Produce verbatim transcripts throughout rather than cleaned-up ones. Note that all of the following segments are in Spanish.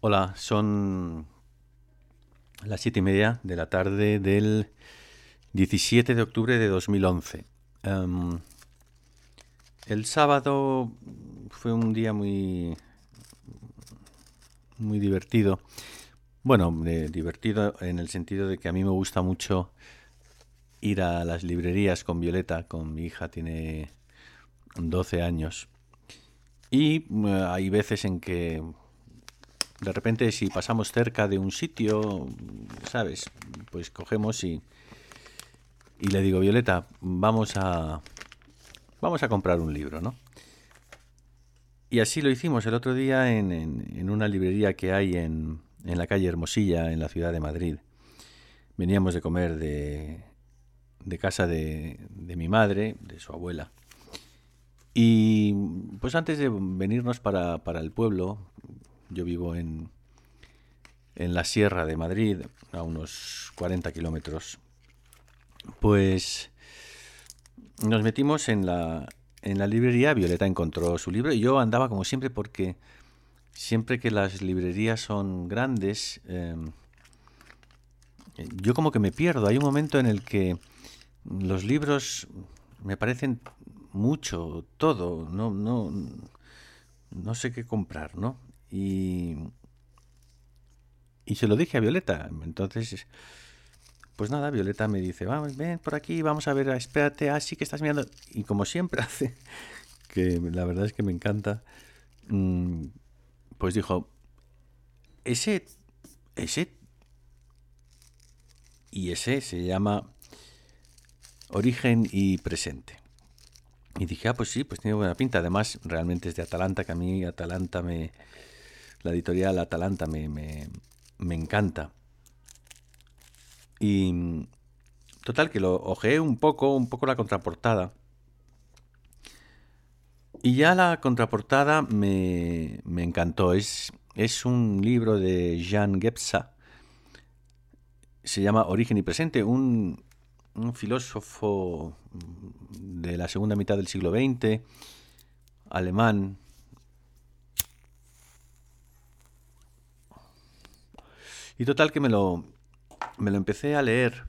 Hola, son las siete y media de la tarde del diecisiete de octubre de dos mil once. Em, el sábado fue un día muy, muy divertido. Bueno, eh, divertido en el sentido de que a mí me gusta mucho ir a las librerías con Violeta, con mi hija, tiene doce años. Y eh, hay veces en que de repente si pasamos cerca de un sitio, ¿sabes? Pues cogemos y, y le digo, Violeta, vamos a, vamos a comprar un libro, ¿no? Y así lo hicimos el otro día en, en, en una librería que hay en, en la calle Hermosilla, en la ciudad de Madrid. Veníamos de comer de, de casa de, de mi madre, de su abuela. Y pues antes de venirnos para, para el pueblo, yo vivo en, en la Sierra de Madrid, a unos cuarenta kilómetros, pues nos metimos en la, en la librería. Violeta encontró su libro y yo andaba como siempre porque siempre que las librerías son grandes, eh, yo como que me pierdo. Hay un momento en el que los libros me parecen mucho, todo, no, no, no sé qué comprar, ¿no? Y, y se lo dije a Violeta. Entonces, pues nada, Violeta me dice, vamos, ven por aquí, vamos a ver, espérate, ah, sí que estás mirando. Y como siempre hace, que la verdad es que me encanta, mmm, pues dijo, ese, ese y ese se llama Origen y Presente. Y dije, ah, pues sí, pues tiene buena pinta. Además, realmente es de Atalanta, que a mí Atalanta me... La editorial Atalanta me, me, me encanta. Y total, que lo ojeé un poco, un poco la contraportada. Y ya la contraportada me, me encantó. Es, es un libro de Jean Gebza. Se llama Origen y Presente, un, un filósofo de la segunda mitad del siglo veinte, alemán. Y total que me lo, me lo empecé a leer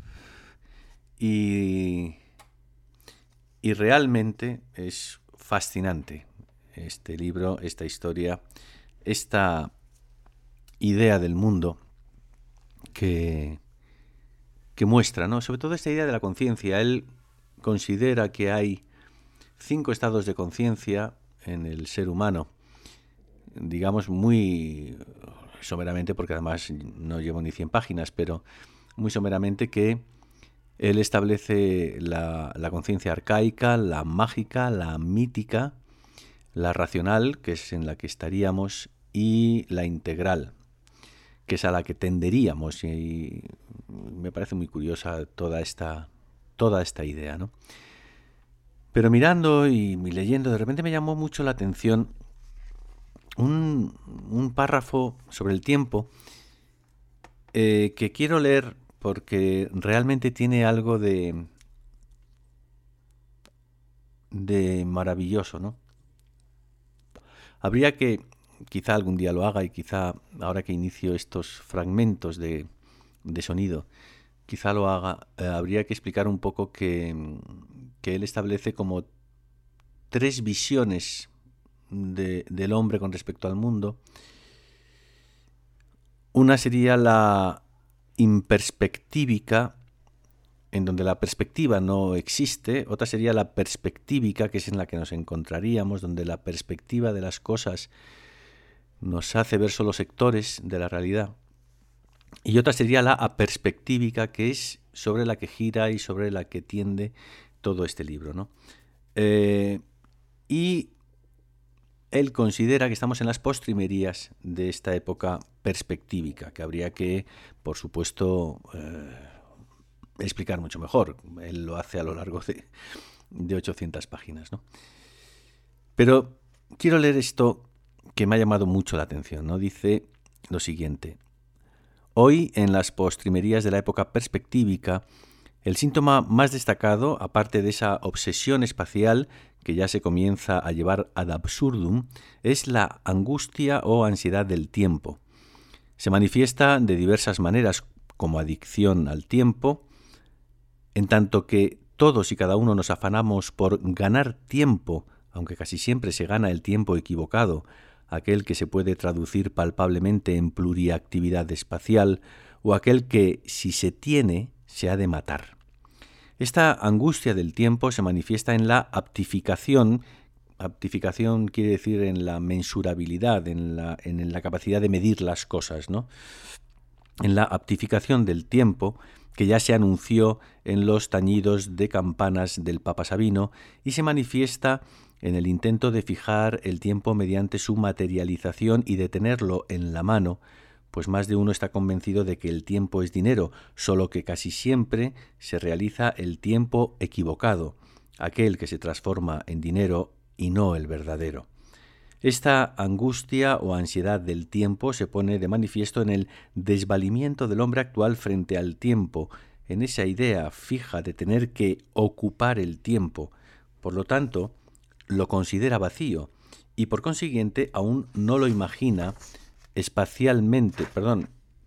y, y realmente es fascinante este libro, esta historia, esta idea del mundo que, que muestra, ¿no? Sobre todo esta idea de la conciencia. Él considera que hay cinco estados de conciencia en el ser humano, digamos muy someramente, porque además no llevo ni cien páginas, pero muy someramente, que él establece la, la conciencia arcaica, la mágica, la mítica, la racional, que es en la que estaríamos, y la integral, que es a la que tenderíamos. Y me parece muy curiosa toda esta, toda esta idea, ¿no? Pero mirando y leyendo, de repente me llamó mucho la atención un, un párrafo sobre el tiempo eh, que quiero leer porque realmente tiene algo de, de maravilloso, ¿no? Habría que, quizá algún día lo haga y quizá ahora que inicio estos fragmentos de, de sonido, quizá lo haga, eh, habría que explicar un poco que, que él establece como tres visiones de, del hombre con respecto al mundo. Una sería la imperspectívica, en donde la perspectiva no existe. Otra sería la perspectívica, que es en la que nos encontraríamos, donde la perspectiva de las cosas nos hace ver solo sectores de la realidad. Y otra sería la aperspectívica, que es sobre la que gira y sobre la que tiende todo este libro, ¿no? Eh, y él considera que estamos en las postrimerías de esta época perspectívica, que habría que, por supuesto, eh, explicar mucho mejor. Él lo hace a lo largo de, de ochocientas páginas, ¿no? Pero quiero leer esto que me ha llamado mucho la atención, ¿no? Dice lo siguiente: hoy, en las postrimerías de la época perspectívica, el síntoma más destacado, aparte de esa obsesión espacial que ya se comienza a llevar ad absurdum, es la angustia o ansiedad del tiempo. Se manifiesta de diversas maneras como adicción al tiempo, en tanto que todos y cada uno nos afanamos por ganar tiempo, aunque casi siempre se gana el tiempo equivocado, aquel que se puede traducir palpablemente en pluriactividad espacial, o aquel que, si se tiene, se ha de matar. Esta angustia del tiempo se manifiesta en la aptificación. Aptificación quiere decir en la mensurabilidad, en la, en la capacidad de medir las cosas, ¿no? En la aptificación del tiempo, que ya se anunció en los tañidos de campanas del Papa Sabino y se manifiesta en el intento de fijar el tiempo mediante su materialización y de tenerlo en la mano, pues más de uno está convencido de que el tiempo es dinero, solo que casi siempre se realiza el tiempo equivocado, aquel que se transforma en dinero y no el verdadero. Esta angustia o ansiedad del tiempo se pone de manifiesto en el desvalimiento del hombre actual frente al tiempo, en esa idea fija de tener que ocupar el tiempo. Por lo tanto, lo considera vacío y por consiguiente aún no lo imagina espacialmente, perdón,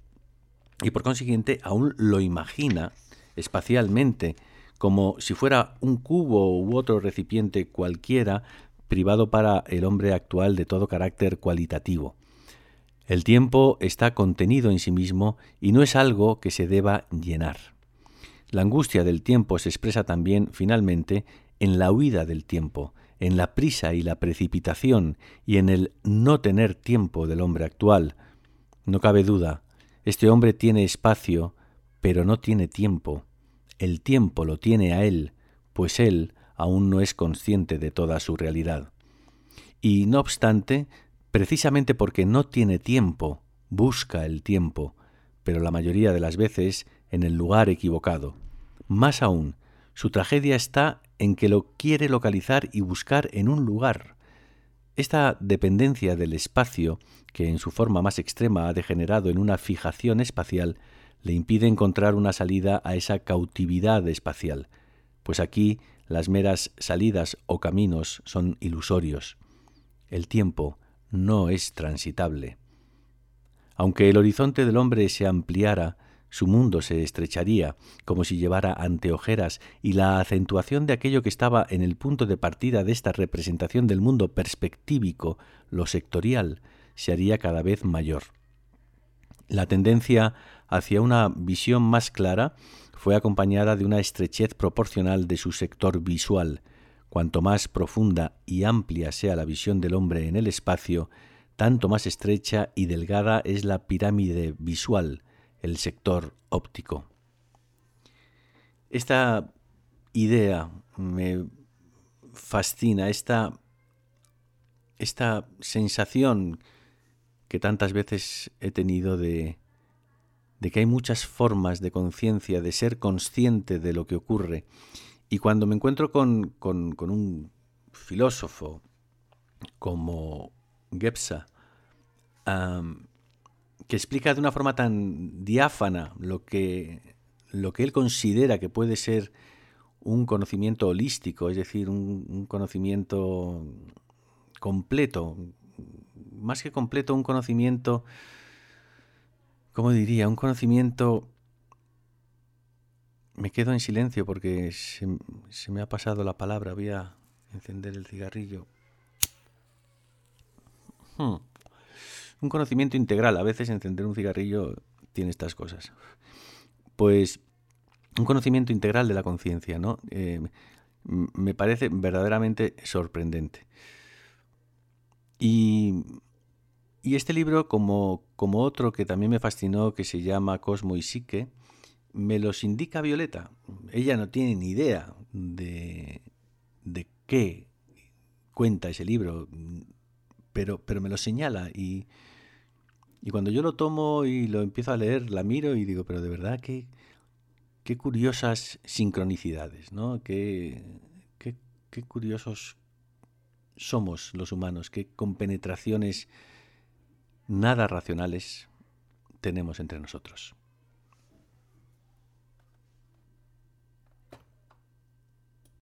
y por consiguiente aún lo imagina espacialmente como si fuera un cubo u otro recipiente cualquiera, privado para el hombre actual de todo carácter cualitativo. El tiempo está contenido en sí mismo y no es algo que se deba llenar. La angustia del tiempo se expresa también, finalmente, en la huida del tiempo, en la prisa y la precipitación y en el no tener tiempo del hombre actual. No cabe duda, este hombre tiene espacio, pero no tiene tiempo. El tiempo lo tiene a él, pues él aún no es consciente de toda su realidad. Y no obstante, precisamente porque no tiene tiempo, busca el tiempo, pero la mayoría de las veces en el lugar equivocado. Más aún, su tragedia está en que lo quiere localizar y buscar en un lugar. Esta dependencia del espacio, que en su forma más extrema ha degenerado en una fijación espacial, le impide encontrar una salida a esa cautividad espacial, pues aquí las meras salidas o caminos son ilusorios. El tiempo no es transitable. Aunque el horizonte del hombre se ampliara, su mundo se estrecharía, como si llevara anteojeras, y la acentuación de aquello que estaba en el punto de partida de esta representación del mundo perspectívico, lo sectorial, se haría cada vez mayor. La tendencia hacia una visión más clara fue acompañada de una estrechez proporcional de su sector visual. Cuanto más profunda y amplia sea la visión del hombre en el espacio, tanto más estrecha y delgada es la pirámide visual, el sector óptico. Esta idea me fascina, esta, esta sensación que tantas veces he tenido de, de que hay muchas formas de conciencia, de ser consciente de lo que ocurre. Y cuando me encuentro con, con, con un filósofo como Gebza, um, que explica de una forma tan diáfana lo que, lo que él considera que puede ser un conocimiento holístico, es decir, un, un conocimiento completo, más que completo, un conocimiento, ¿cómo diría? Un conocimiento... Me quedo en silencio porque se, se me ha pasado la palabra. Voy a encender el cigarrillo. Hmm. Un conocimiento integral. A veces encender un cigarrillo tiene estas cosas. Pues un conocimiento integral de la conciencia, ¿no? Eh, me parece verdaderamente sorprendente. Y, y este libro, como, como otro que también me fascinó, que se llama Cosmo y Psique, me los indica Violeta. Ella no tiene ni idea de, de qué cuenta ese libro, pero, pero me lo señala y, y cuando yo lo tomo y lo empiezo a leer, la miro y digo, pero de verdad qué, qué curiosas sincronicidades, ¿no? Qué, qué, qué curiosos somos los humanos, qué compenetraciones nada racionales tenemos entre nosotros.